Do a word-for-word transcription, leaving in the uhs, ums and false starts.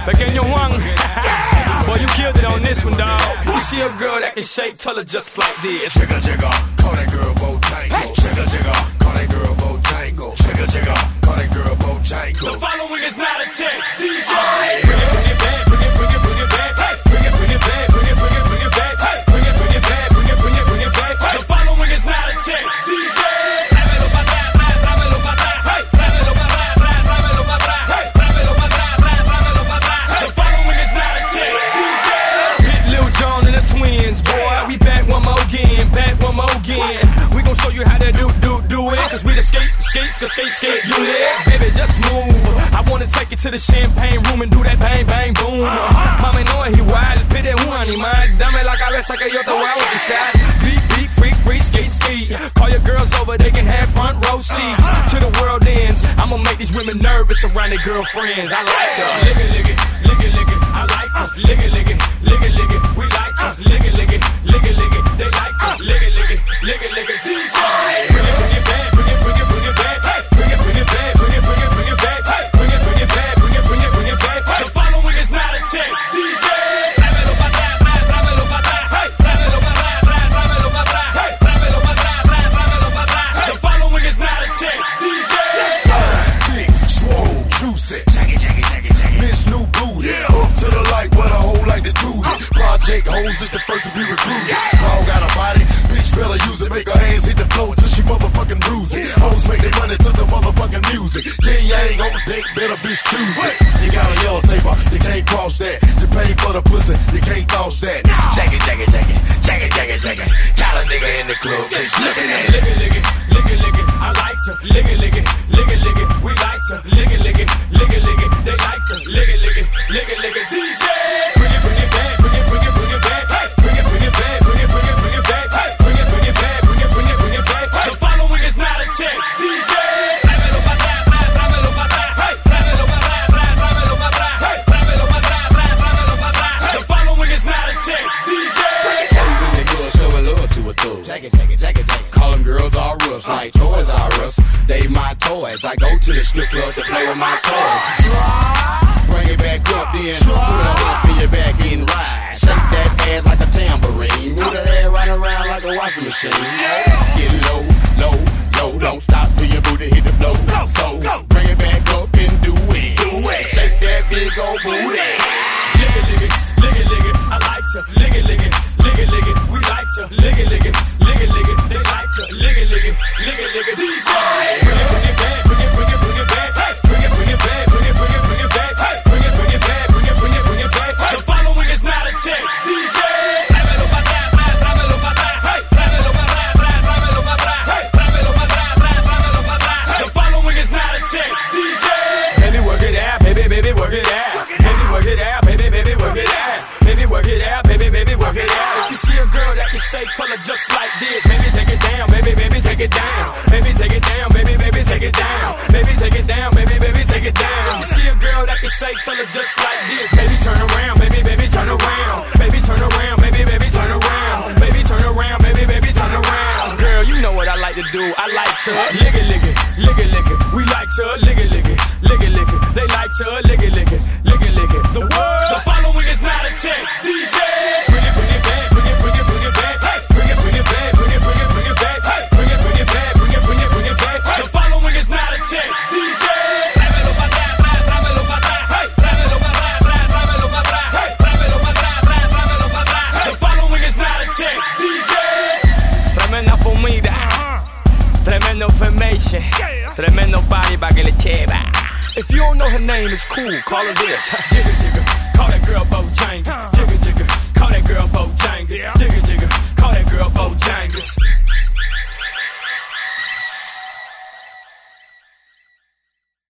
Pequeño Juan. Boy, you killed it on this one, dawg. You see a girl that can shake, tell her just like this. Jigga jigga, call that girl Bojangle. Jigga jigga, call that girl Bojangle. Jigga jigga, call that girl Bojangle. The following is not a test, D J. Bring it, bring it back, bring it, bring it, bring it back. Bring it, bring it back, bring it, bring it, bring it back. Bring it, bring it back, bring it, bring it, bring it back. The following is not a test, D J. Tráemelo pa' atrás, tráemelo pa' atrás. Tráemelo pa' atrás, tráemelo pa' atrás. Tráemelo pa' atrás, tráemelo pa' atrás. The following is not a test, D J. Hit Lil Jon and the twins, boy. We back one more again, back one more again. We gon' show you how to do, do, do it. Cause we the skate, skate, skate, skate, skate. You live, baby, just move. I wanna take you to the champagne room and do that bang, bang, boom. Mami, no es igual, pide un animal. Dame la cabeza que yo te voy a bautizar. Beat, beat, freak, freak, skate, skate. Call your girls over, they can have front row seats. To the world ends, I'ma make these women nervous around their girlfriends. I like her. Lick it, lick it, lick it, lick it. I like her. Lick it, lick it, lick it, lick it. We like her. Lick it, lick it, lick it, lick it. They like her. Lick it, lick it, lick it, lick it. D J. Bring it, bring it back, bring it, bring it, bring it back. Bring it, bring it back, bring it, bring it, bring it back. Bring it, bring it back, bring it, bring it, bring it back. The following is not a test, D J. Tráemelo pa' atrás, tráemelo pa' atrás. Tráemelo pa' atrás, tráemelo pa' atrás. Tráemelo pa' atrás, tráemelo pa' atrás. The following is not a test, D J. Big, swole, juicy. Jaggy, jaggy, jaggy, jaggy. Miss new booty. Up to the light, what a hoe like to do it. Project hoes is the first to be recruited. Dog got a body, bitch better use it. Make her hands hit the floor till she motherfucking bruise it. Hoes make their money to the motherfucking music. Yeah, yang on deck, better bitch choose it. You got a yellow taper, you can't cross that. You pay for the pussy, you can't toss that. Jaggy, jaggy, jaggy, jaggy, jaggy, jaggy. Got a nigga in the club, just looking at it. Lick it, lick it, lick it, lick it. I like to lick it, lick it, lick it, lick it. We like to lick it, lick it, lick it, lick it. They like to lick it, lick it, lick it, lick it. D J. Bring it, bring it back, bring it, bring it, bring it back. Bring it, bring it back, bring it, bring it, bring it back. Bring it, bring it back, bring it, bring it, bring it back. The following is not a test, D J. Tráemelo pa' atrás, tráemelo pa' atrás. Tráemelo pa' atrás, tráemelo pa' atrás. Tráemelo pa' atrás, tráemelo pa' atrás. The following is not a test, D J. Hoes in the club showing love to a thug. Jaggy, jaggy, jaggy, jaggy. Call them girls all rough, like Toys R Us. They my toys. I go to the strip club to play with my toys. Bring it back up then. Put it up in your back and ride. Shake that ass like a tambourine. Move that ass right around like a washing machine. Get low, low, low. Don't stop till your booty hit the floor. So bring it back up and do it. Do it. Shake that big old booty. Lick it, lick it, lick it, lick it. I like to lick it, lick it, lick it, lick it. We like to lick it, lick it, lick it, lick it. They like to lick it, lick it, lick it, lick it. D J. Bring it, bring it back, bring it, bring it, bring it back. Bring it, bring it back, bring it, bring it, bring it back. Bring it, bring it back, bring it, bring it, bring it back. The following is not a test, D J. Tráemelo pa' atrás, tráemelo pa' atrás. Tráemelo pa' atrás, tráemelo pa' atrás. Tráemelo pa' atrás, tráemelo pa' atrás. The following is not a test, D J. Baby, work it out, baby, baby, work it out. Baby, work it out, baby, baby, work it out. Baby, work it out, baby, baby, work it out. If you see a girl that can shake, tell her just like this. Baby, take it down, baby, baby, take it down. Baby, take it down, baby, baby, take it down. Baby, take it down, baby, baby, take it down. If you see a girl that can shake, tell her just like this. Baby, turn around, baby, baby, turn around. Baby, turn around, baby, baby, turn around. Baby, turn around, baby, baby, turn around. Girl, you know what I like to do. I like to lick it, lick it, lick it, lick it. We like to lick it, lick it, lick it, lick it. They like to lick it, lick it, lick it, lick it. The world, the following is not a test, D J. Bring it, bring it back, bring it, bring it, bring it back. Bring it, bring it back, bring it, bring it, bring it back. Bring it, bring it back, bring it, bring it, bring it back. The following is not a test, D J. Tráemelo pa' atrás, tráemelo pa' atrás. Tráemelo pa' atrás, tráemelo pa' atrás. Tráemelo pa' atrás, tráemelo pa' atrás. The following is not a test, D J. Tremenda comida, tremendo information, tremendo party pa' que le cheva. If you don't know her name, it's cool, call her this. Jigga jigga, call that girl Bojangle. Jigga jigga, call that girl Bojangle.